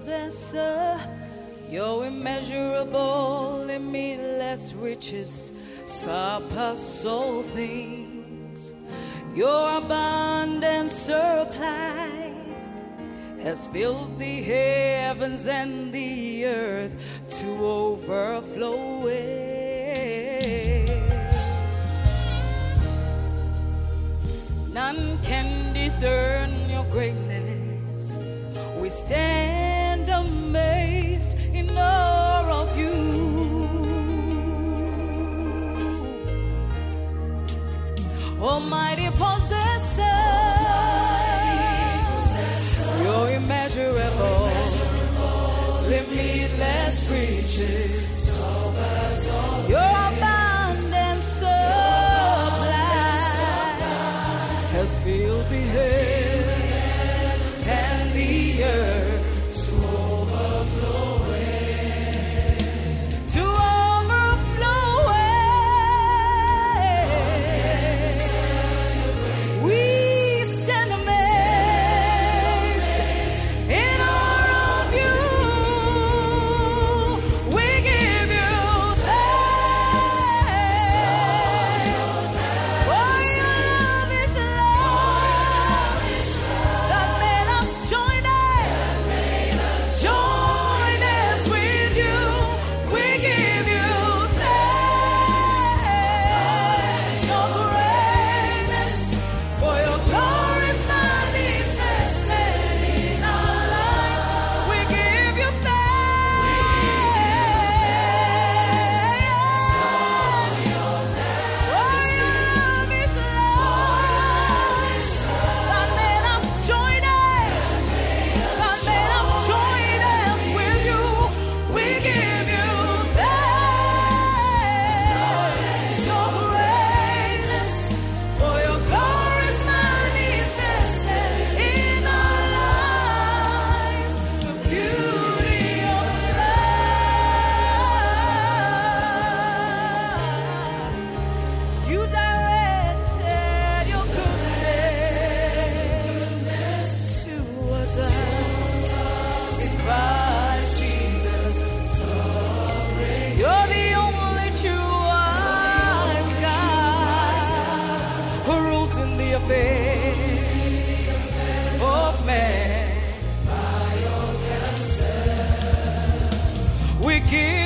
possessor. Your immeasurable, limitless riches surpass all things. Your abundant supply has filled the heavens and the earth to overflowing. None can discern your greatness. We stand amazed in awe of you. Almighty possessor, your immeasurable, limitless riches, your abundant supply has filled the heavens and the earth to overflowing, to overflowing. We stand amazed in awe of you. We give you thanks for your lavish love that made us join us with you. We give you thanks, your greatness, for your glory's manifested in our lives. We give you thanks for your lavish love that made us join us with you. We give you thanks, your greatness, for your glory's manifested in our lives. The beauty of love. You directed your goodness towards us in Christ Jesus. You're the only true wise God who rules in the affairs of man. We give